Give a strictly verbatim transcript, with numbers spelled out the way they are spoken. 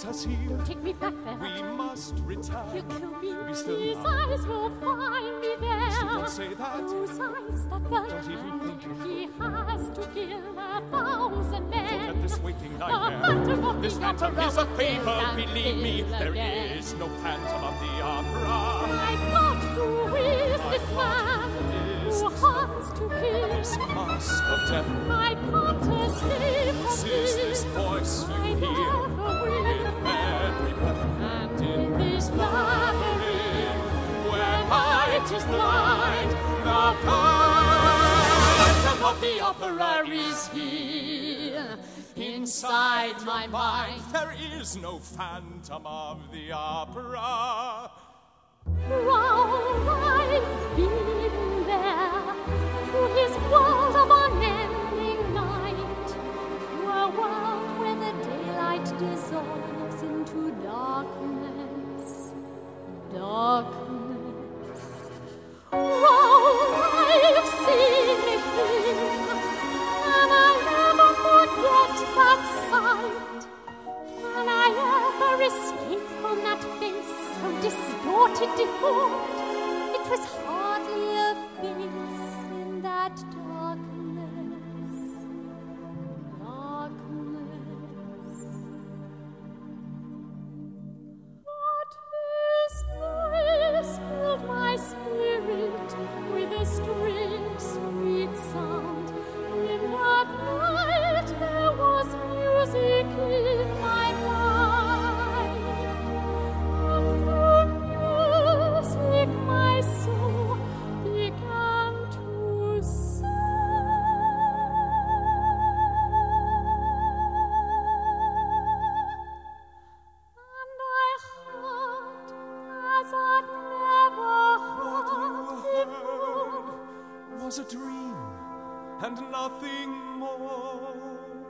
meet us here. Take me back there. We must return. You kill me. Be still His now. eyes will find me there. Still don't say that. Those eyes that burn. Don't even think it. He has to kill a thousand men. Don't let this waking A nightmare. phantom of This the phantom opera is a will favor, kill and believe me. kill There again. is no phantom of the opera. My God, who is My this God, man who is who this hunts to kill? This mask of death. I can't escape This from is him. this voice you I hear never will. with every breath. And in this labyrinth, Where light is blind, the phantom of the opera is here. inside my mind. There is no phantom of the opera. While I've been there, to his world of unending night, to a world where the daylight dissolves into darkness, darkness. While I've seen him, and I never forget that sight, can I ever escape from that face so distorted, deformed? It was hardly a face in that darkness, darkness. What is face filled my spirit with a strange, sweet sound. In that night there was music in my mind, and through music my soul began to sing. And I heard as I'd never heard before. Was a dream and nothing more.